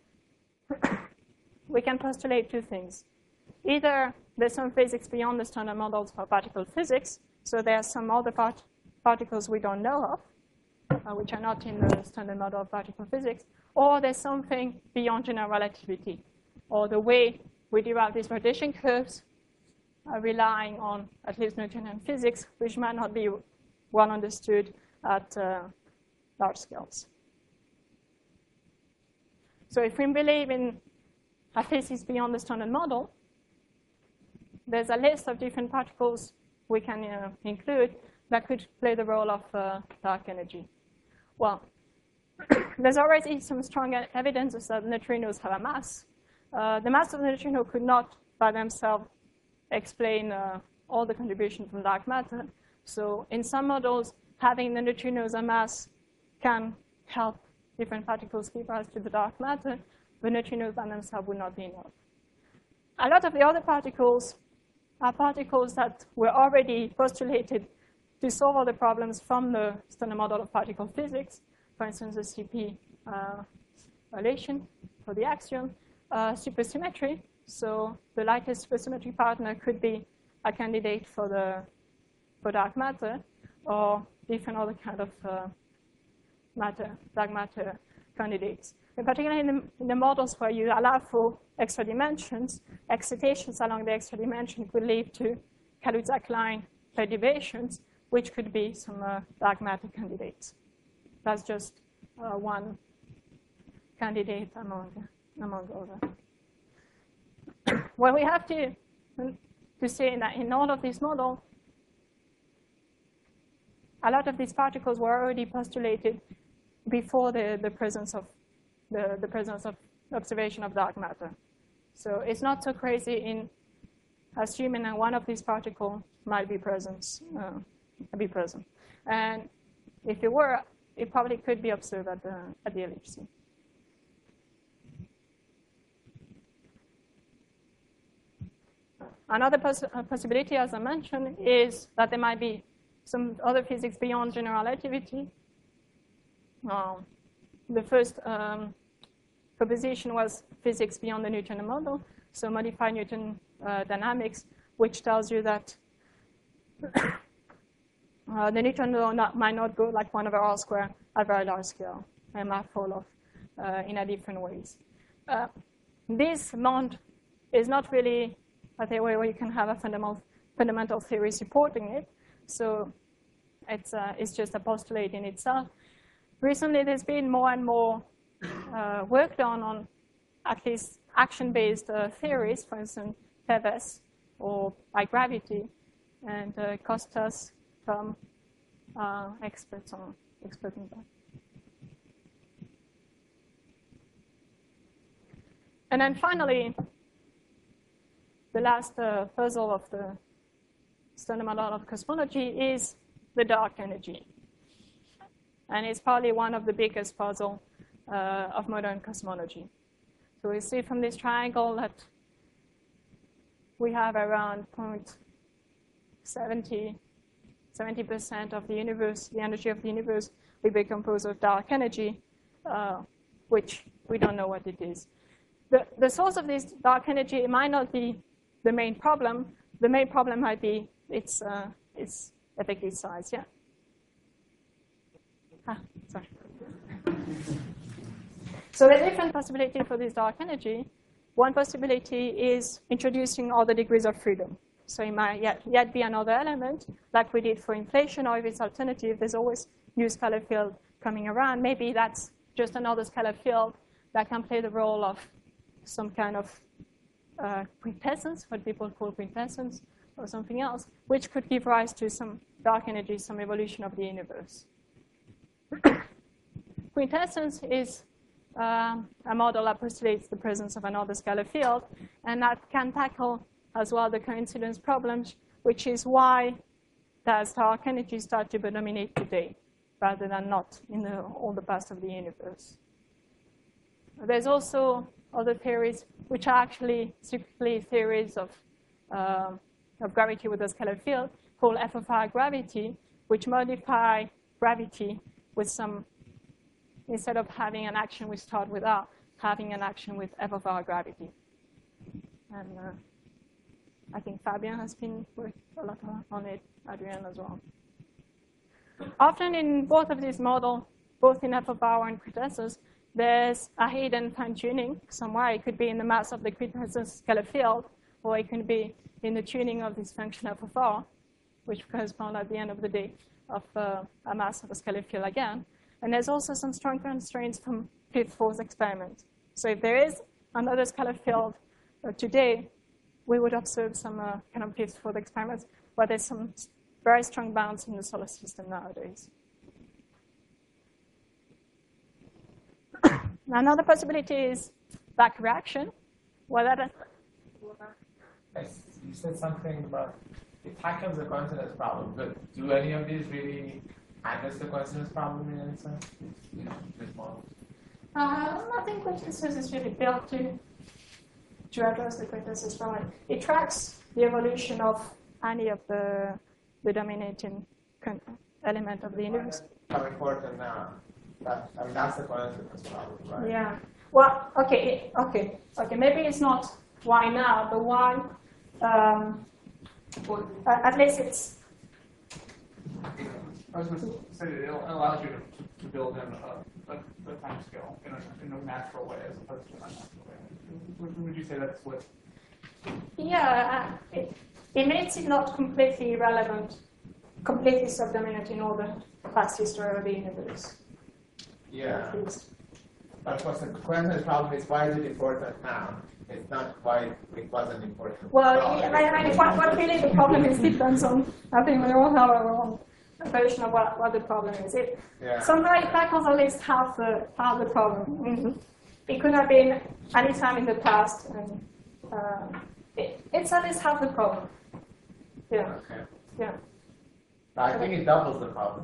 we can postulate two things. Either there's some physics beyond the standard models for particle physics, so there are some other part particles we don't know of, uh, which are not in the standard model of particle physics, or there's something beyond general relativity, or the way we derive these rotation curves are relying on at least Newtonian physics, which might not be well understood at uh, large scales. So if we believe in a physics beyond the standard model, there's a list of different particles we can uh, include that could play the role of uh, dark energy. Well, there's already some strong evidence that neutrinos have a mass. Uh, the mass of the neutrino could not, by themselves, explain uh, all the contribution from dark matter. So in some models, having the neutrinos a mass can help different particles give rise to the dark matter. the neutrinos by themselves would not be enough. A lot of the other particles are particles that were already postulated to solve all the problems from the standard model of particle physics. For instance, the C P uh, relation for the axiom, uh, supersymmetry. So the lightest supersymmetry partner could be a candidate for the for dark matter, or different other kind of uh, matter, dark matter candidates. In particular, in the, in the models where you allow for extra dimensions, excitations along the extra dimension could lead to Kaluza line perturbations, which could be some uh, dark matter candidates. That's just uh, one candidate among among others. What we have to to say that in all of these models, a lot of these particles were already postulated before the, the presence of the, the presence of observation of dark matter. So it's not so crazy in assuming that one of these particles might be present, uh, be present. And if it were, it probably could be observed at the, at the L H C. Another poss possibility, as I mentioned, is that there might be some other physics beyond general relativity. Um, the first um, proposition was physics beyond the Newtonian model, so modified Newton uh, dynamics, which tells you that uh, the Newton law not, might not go like one over R squared at very large scale, and might fall off uh, in a different ways. Uh, this bond is not really a theory where you can have a fundamental, fundamental theory supporting it, so it's, uh, it's just a postulate in itself. Recently, there's been more and more uh, work done on at least action-based uh, theories, for instance, Teves, or by gravity, and uh, Kostas, Tom, uh, experts on experts in that. And then finally, the last uh, puzzle of the standard model of cosmology is the dark energy. And it's probably one of the biggest puzzles uh, of modern cosmology. So we see from this triangle that we have around zero point seven zero, seventy percent of the universe, the energy of the universe, will be composed of dark energy, uh, which we don't know what it is. The, the source of this dark energy, it might not be the main problem. The main problem might be its, uh, its effective size, yeah? Ah, sorry. So the different possibility for this dark energy, one possibility is introducing all the degrees of freedom. So it might yet, yet be another element, like we did for inflation, or if it's alternative, there's always new scalar field coming around. Maybe that's just another scalar field that can play the role of some kind of uh, quintessence, what people call quintessence, or something else, which could give rise to some dark energy, some evolution of the universe. Quintessence is um, a model that postulates the presence of another scalar field, and that can tackle as well the coincidence problems, which is why does dark energy start to predominate today, rather than not in the, all the past of the universe. There's also other theories which are actually strictly theories of, uh, of gravity with a scalar field, called F of R gravity, which modify gravity with some, instead of having an action we start with R, having an action with F of R gravity. And uh, I think Fabian has been working a lot on it, Adrian as well. Often in both of these models, both in F of R and quintessence, there's a hidden fine-tuning somewhere. It could be in the mass of the quintessence scalar field, or it can be in the tuning of this function F of R, which corresponds at the end of the day of uh, a mass of a scalar field again. And there's also some strong constraints from fifth force experiment. So if there is another scalar field uh, today, we would observe some uh, kind of fifth force experiments where there's some very strong bounds in the solar system nowadays. Another possibility is back reaction. Well, that Yes, you said something about it tackles the coincidence problem, but do any of these really address the coincidence problem in any sense? You know, these models? Uh, I think quintessence is really built to, to address the quintessence problem. It tracks the evolution of any of the, the dominating element of the universe. How important now? That, I mean, that's the quintessence problem, right? Yeah. Well, okay, okay, okay. Maybe it's not why now, but why? Um, well, at least it's. I was going to say that it allows you to, to build in a, a, a time scale in a, in a natural way as opposed to an unnatural way. Would, would you say that's what? Yeah, it, it makes it not completely irrelevant, completely subdominant in all the past history of the universe. Yeah. But of course, the quintessence problem is why is it important now? It's not why it wasn't important. Well, yeah, I mean, what, what really the problem is depends on, I think we all have our own version of what, what the problem is. It, yeah. Somehow it tackles at least half the, half the problem. Mm-hmm. It could have been any time in the past, and uh, it, it's at least half the problem. Yeah. Okay. Yeah. I think it doubles the problem.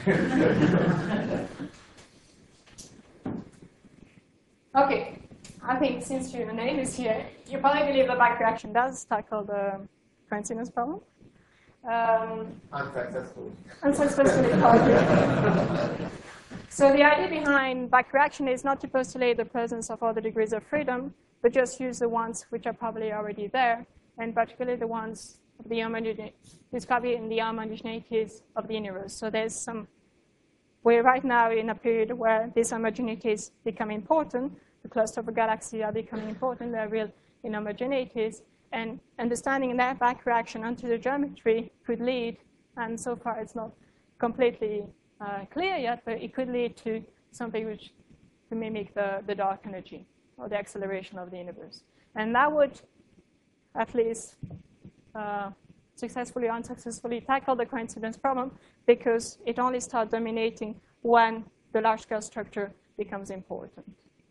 Okay. I think since your name is here, you probably believe the back reaction does tackle the coincidence problem. Um, Unsuccessfully. Unsuccessfully probably. So the idea behind back reaction is not to postulate the presence of all the degrees of freedom, but just use the ones which are probably already there, and particularly the ones of the homogeneity, described in the homogeneities of the universe. So there's some, we're right now in a period where these homogeneities become important. The cluster of a galaxy are becoming important. They're real inhomogeneities. And understanding that back reaction onto the geometry could lead, and so far it's not completely uh, clear yet, but it could lead to something which to mimic the, the dark energy or the acceleration of the universe. And that would at least uh, successfully or unsuccessfully tackle the coincidence problem, because it only starts dominating when the large-scale structure becomes important.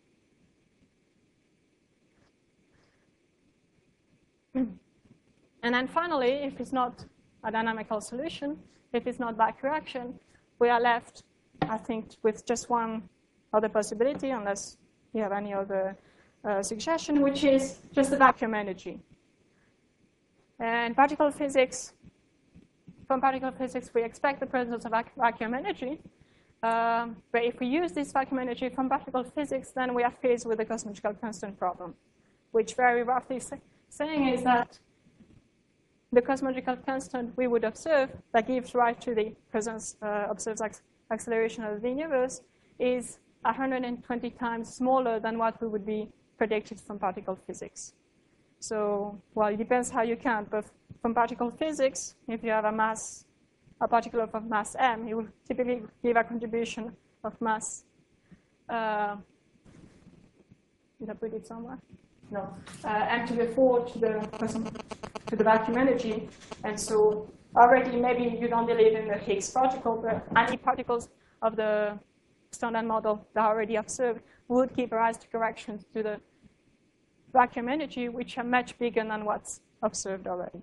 And then finally, if it's not a dynamical solution, if it's not back reaction, we are left, I think, with just one other possibility, unless you have any other uh, suggestion, which is just the vacuum energy. And particle physics, from particle physics, we expect the presence of vac vacuum energy. Um, but if we use this vacuum energy from particle physics, then we are faced with the cosmological constant problem, which very roughly say, saying is that the cosmological constant we would observe that gives rise to the presence, uh, observed ac acceleration of the universe is one hundred twenty times smaller than what we would be predicted from particle physics. So, well, it depends how you count, but from particle physics, if you have a mass, a particle of mass m, it will typically give a contribution of mass. Uh, did I put it somewhere? No, uh, m to the four to the to the vacuum energy, and so already maybe you don't believe in the Higgs particle, but any particles of the standard model that are already observed would give rise to corrections to the vacuum energy, which are much bigger than what's observed already.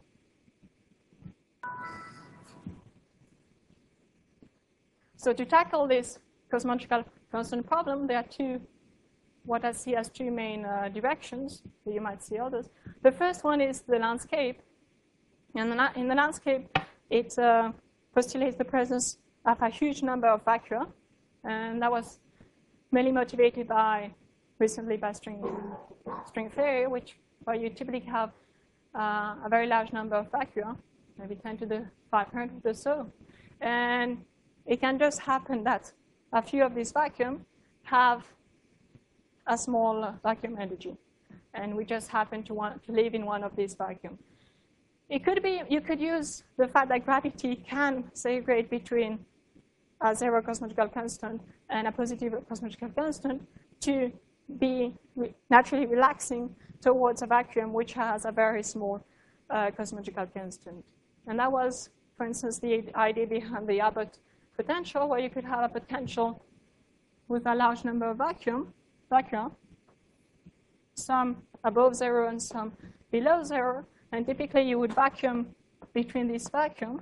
So to tackle this cosmological constant problem, there are two, what I see as two main uh, directions. You might see others. The first one is the landscape. And in the landscape, it uh, postulates the presence of a huge number of vacua. And that was mainly motivated by, recently by string, string theory, which where you typically have uh, a very large number of vacua, maybe ten to the five hundred or so. And it can just happen that a few of these vacuum have a small vacuum energy, and we just happen to want to live in one of these vacuum. It could be, you could use the fact that gravity can segregate between a zero cosmological constant and a positive cosmological constant to be re naturally relaxing towards a vacuum which has a very small uh, cosmological constant. And that was, for instance, the idea behind the Abbott potential, where you could have a potential with a large number of vacuum, vacuum, some above zero and some below zero, and typically you would vacuum between these vacuum.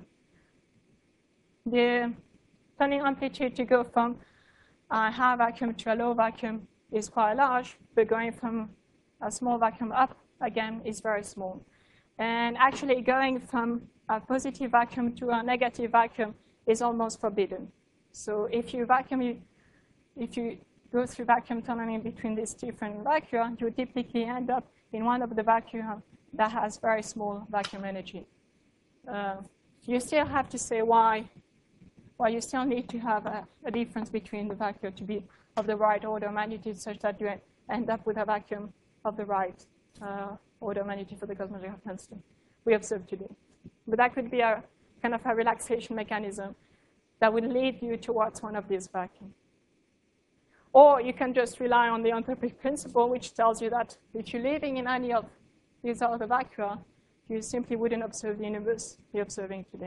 The turning amplitude to go from a high vacuum to a low vacuum is quite large, but going from a small vacuum up, again, is very small. And actually going from a positive vacuum to a negative vacuum is almost forbidden. So if you vacuum, you, if you go through vacuum tunneling between these different vacua, you typically end up in one of the vacua that has very small vacuum energy. Uh, you still have to say why, why you still need to have a, a difference between the vacua to be of the right order of magnitude such that you end up with a vacuum of the right uh, order of magnitude for the cosmological constant we observe today. But that could be a kind of a relaxation mechanism that would lead you towards one of these vacuums. Or you can just rely on the anthropic principle, which tells you that if you're living in any of these other vacua, you simply wouldn't observe the universe you're observing today.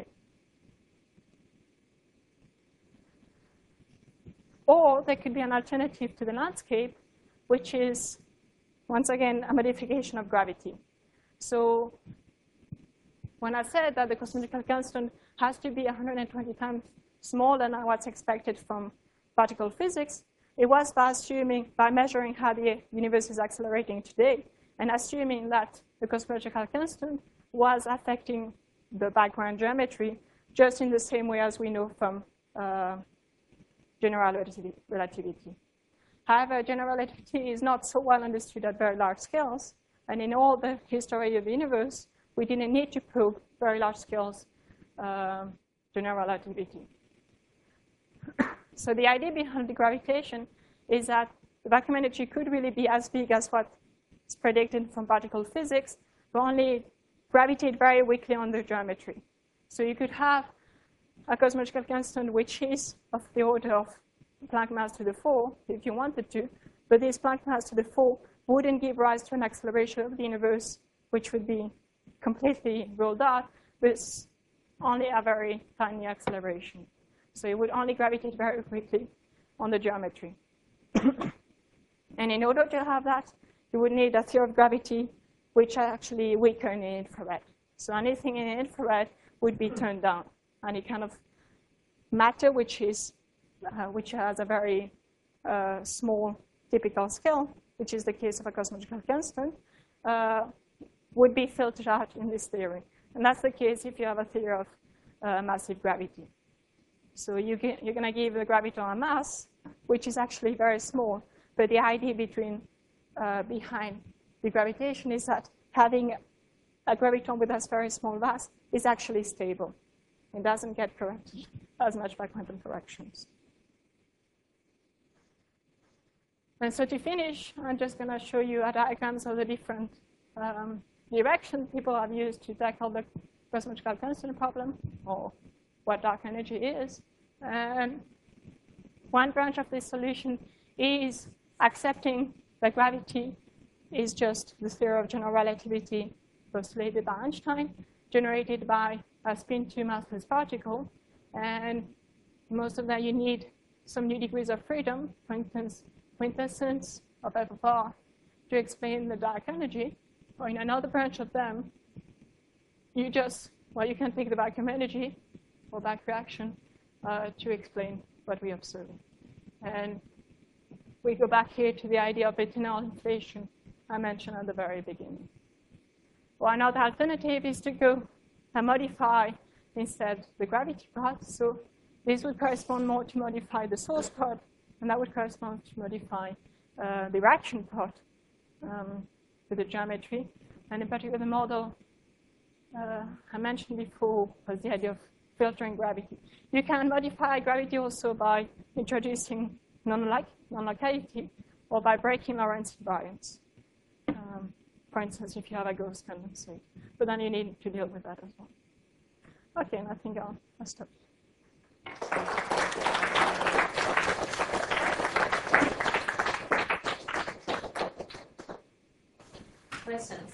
Or there could be an alternative to the landscape, which is, once again, a modification of gravity. So when I said that the cosmological constant has to be one hundred twenty times smaller than what's expected from particle physics, it was by assuming, by measuring how the universe is accelerating today, and assuming that the cosmological constant was affecting the background geometry just in the same way as we know from uh, general relativity. However, general relativity is not so well understood at very large scales, and in all the history of the universe, we didn't need to prove very large scales uh, general relativity. So the idea behind the gravitation is that the vacuum energy could really be as big as what is predicted from particle physics, but only gravitate very weakly on the geometry. So you could have a cosmological constant which is of the order of Planck mass to the four, if you wanted to, but this Planck mass to the four wouldn't give rise to an acceleration of the universe, which would be completely ruled out, with only a very tiny acceleration. So it would only gravitate very quickly on the geometry. And in order to have that, you would need a theory of gravity which are actually weaker in the infrared. So anything in the infrared would be turned down. Any kind of matter which is uh, which has a very uh, small typical scale, which is the case of a cosmological constant, uh, would be filtered out in this theory. And that's the case if you have a theory of uh, massive gravity. So you get, you're going to give the graviton a mass, which is actually very small. But the idea between, uh, behind the gravitation is that having a graviton with a very small mass is actually stable. It doesn't get corrected as much by quantum corrections. And so to finish, I'm just going to show you a diagrams of the different um, directions people have used to tackle the cosmological constant problem, or what dark energy is. And one branch of this solution is accepting that gravity is just the theory of general relativity postulated by Einstein, generated by a spin two massless particle. And most of that you need some new degrees of freedom, for instance, quintessence of f of r, to explain the dark energy. Or in another branch of them, you just, well, you can take the vacuum energy or back reaction uh, to explain what we observe. And we go back here to the idea of eternal inflation I mentioned at the very beginning. Well, another alternative is to go and modify instead the gravity part. So this would correspond more to modify the source part, and that would correspond to modify uh, the reaction part um, with the geometry. And in particular, the model uh, I mentioned before was the idea of filtering gravity. You can modify gravity also by introducing non-locality or by breaking Lorentz invariance. Um, for instance, if you have a ghost condensate. But then you need to deal with that as well. Okay, and I think I'll, I'll stop. Questions?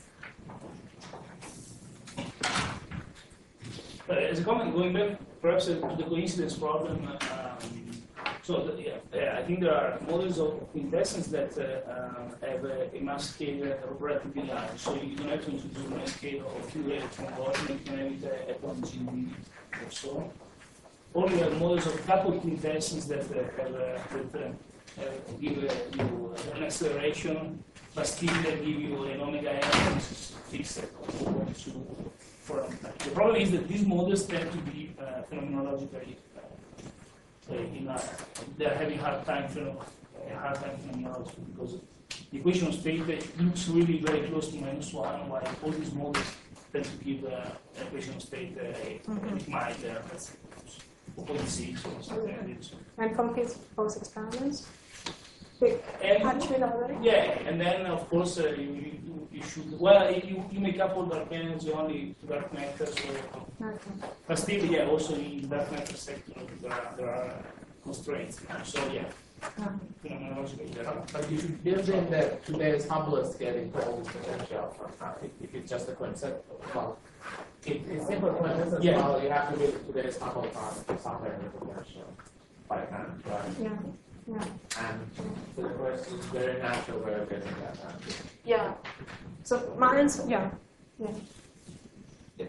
Uh, as a comment, going back perhaps uh, to the coincidence problem, um, so the, yeah, uh, I think there are models of quintessence that uh, uh, have a, a mass scale uh, relatively large. So you don't have to introduce a mass scale of few electron volts, you can have it at one G V or so. Or you have models of coupled quintessence that uh, have uh, that, uh, uh, give uh, you an acceleration, but still they give you an omega n which is fixed according to foreign time. The problem is that these models tend to be uh, phenomenologically, uh, in a, they're having hard time, a hard time phenomenology because the equation of state looks really very close to minus one, while all these models tend to give uh, an equation of state uh, mm-hmm. it might uh, let's say, zero point six or something like this. And from his post experiments? And, already? yeah, and then of course uh, you, you, you should, well, you, you make up all dark energy only to dark matter, so, okay. but still, yeah, also in dark matter sector there are, there are constraints, so yeah. Phenomenologically, there are. But you should build in that today's Hubble is getting told potential from now. If, if it's just a concept, well, if it's simple quantum as Yeah. well, you have to build today's Hubble from somewhere in the potential by hand, right? Yeah. Yeah. And so the first is very natural way of getting that done. Yeah. So my answer, yeah. Yeah. I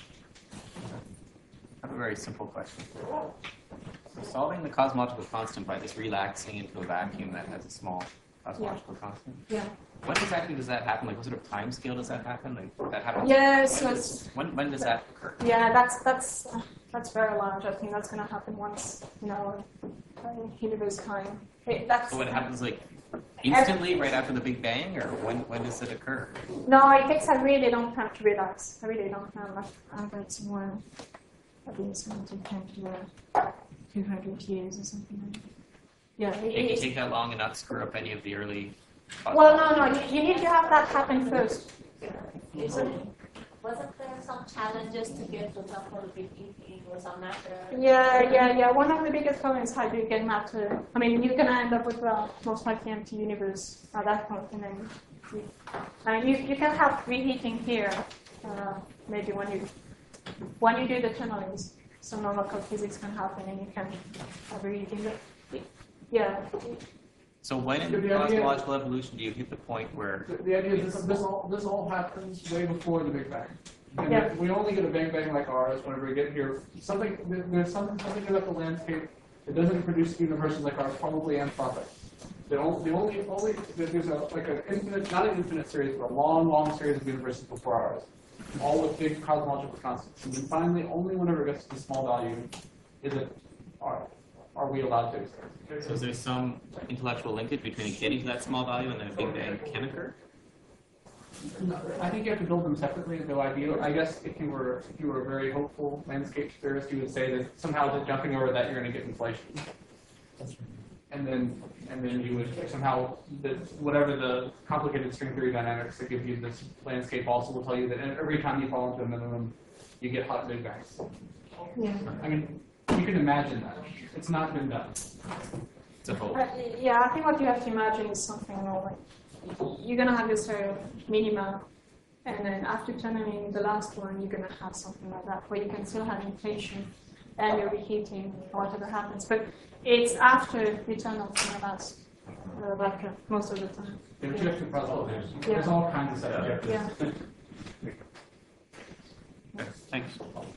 have a very simple question. So solving the cosmological constant by just relaxing into a vacuum that has a small cosmological yeah. constant. Yeah. When exactly does that happen? Like, what sort of time scale does that happen? Like, that happens. Yeah. So when, it's, does, when, when does that occur? yeah, that's that's uh, that's very large. I think that's going to happen once, you know, uh, universe time. It, that's. So it happens like instantly, right after the Big Bang, or when when does it occur? No, it takes a really long time to relax. A really long time. I've, I've read somewhere. At least two hundred years or something like that. Yeah. It, It can it, take that long and not screw up any of the early. well, no, no. You, you need to have that happen first. Isn't, wasn't there some challenges to get, for example, big heating or some matter? Yeah, yeah, yeah. One of the biggest problems is how do you get matter. I mean, you're going to end up with a most likely empty universe at that point. And then you, I mean, you, you can have reheating here, uh, maybe when you when you do the tunnelings. Some non-local physics can happen and you can have reheating. Yeah. So when in The idea- cosmological evolution do you hit the point where The, the idea is this, this all this all happens way before the Big Bang. And Yeah. we only get a bang bang like ours whenever we get here. Something there- there's something something about the landscape that doesn't produce universes like ours, probably anthropic. The only, the only, only there's a like an infinite, not an infinite series, but a long, long series of universes before ours, all with big cosmological constants. And then finally, only whenever it gets to the small value, is it are are we allowed to exist? so is there some intellectual linkage between getting to that small value and then a Big Bang can occur? I think you have to build them separately. Though ideal, I guess if you were if you were a very hopeful landscape theorist, you would say that somehow that jumping over that you're going to get inflation, and then and then you would somehow that whatever the complicated string theory dynamics that give you this landscape also will tell you that every time you fall into a minimum, you get hot big bangs. Yeah. I mean, you can imagine that. It's not been done. It's a hope. Uh, yeah, I think what you have to imagine is something more like you're going to have this sort of minima, and then after tunneling the last one, you're going to have something like that, where you can still have inflation and you're reheating or whatever happens. But it's after the tunnel for the last uh, vacuum most of the time. The objective puzzle, there's, Yeah. there's all kinds of subjectives. Yeah. Thanks.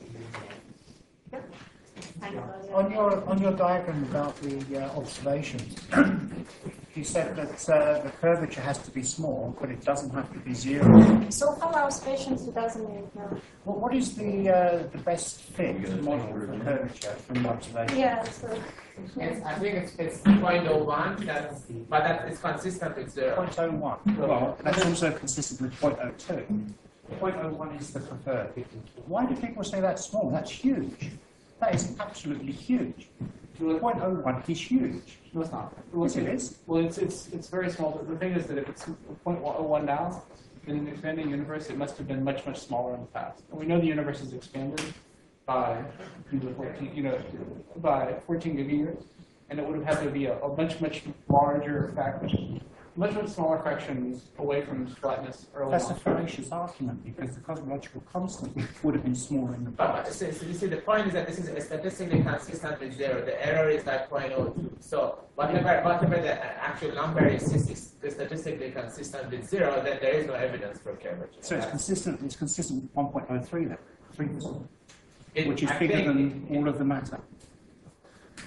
On your on your diagram about the uh, observations, you said that uh, the curvature has to be small, but it doesn't have to be zero. So far, our stations, it doesn't need no. Well, what is the uh, the best fit model for curvature from the observation? Yeah, so, It's, I think it's, it's zero point zero one, that's, but that is consistent with zero. zero point zero one. Well, that's also consistent with zero point zero two. zero point zero one is the preferred. Why do people say that's small? That's huge. That is absolutely huge. zero point zero one is huge. No, it's not. Yes, it is. Well, it's it's it's very small. But the thing is that if it's zero point zero one now, in an expanding universe, it must have been much much smaller in the past. And we know the universe is expanded by fourteen, you know, by fourteen gigayears, and it would have had to be a, a much much larger fraction, much much smaller fractions away from flatness early That's a on. fallacious argument because the cosmological constant would have been smaller in the But, past. but so, so you see, the point is that this is statistically consistent with zero. The error is like zero point zero two. So whatever whatever the actual number is, is statistically consistent with zero, then there is no evidence for curvature. So it's consistent. It's consistent with one point zero three then, three percent, It- which is I bigger think than all of the matter.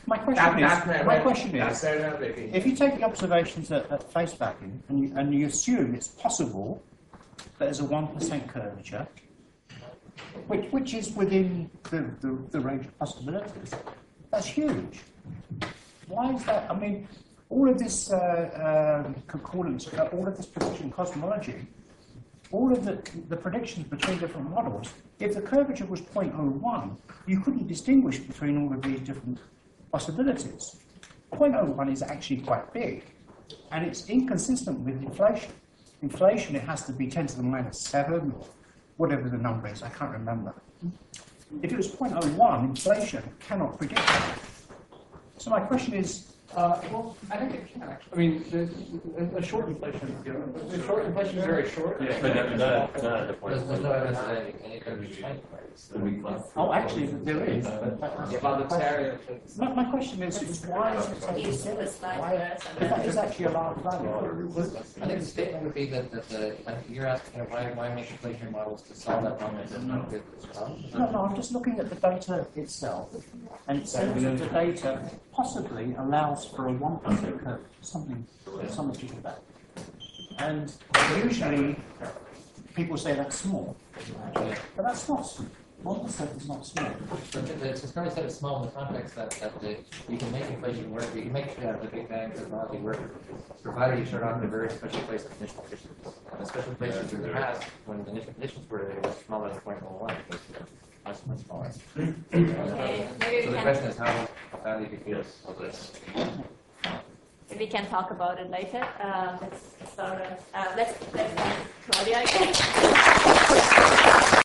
My question That- is, that's my- my question that's is, very well taken. if you take the observations at, at face value and you, and you assume it's possible that there's a one percent curvature, which, which is within the, the, the range of possibilities, that's huge. Why is that? I mean, all of this uh, um, concordance, uh, all of this prediction cosmology, all of the, the predictions between different models, if the curvature was zero point zero one, you couldn't distinguish between all of these different possibilities. zero point zero one is actually quite big, and it's inconsistent with inflation. Inflation, it has to be ten to the minus seven, or whatever the number is, I can't remember. If it was zero point zero one, inflation cannot predict that. So my question is, Uh, well, I think it can actually. I mean, the, the, the short inflation, you know, the short inflation is very short. There's there's no evidence that any, any kind of trend works. oh, actually, there is. About the area. My, my question is, is why is it so Use the big? slide Why, first and that then- is actually a large value. I think the statement would be that, that the, I think you're asking uh, why, why make inflationary models to solve that problem that does not fit this problem? No, no, I'm just looking at the data itself, and it says that the data possibly allows for a one percent curve, something, something like that. And usually, people say that's small, but that's not small. one percent is not small. But the- it's it's very said it's small in the context that, that the, you can make inflation work, you can make it out of the Big Bang technology work, provided you start off in a very special place of initial conditions. And the special places in the past, when the initial conditions were, it was smaller than zero point zero one, because much, much smaller. Okay, maybe So we the can, question is how badly do you feel of this? maybe we can talk about it later. Uh, let's start, uh, let's, let's, Claudia again.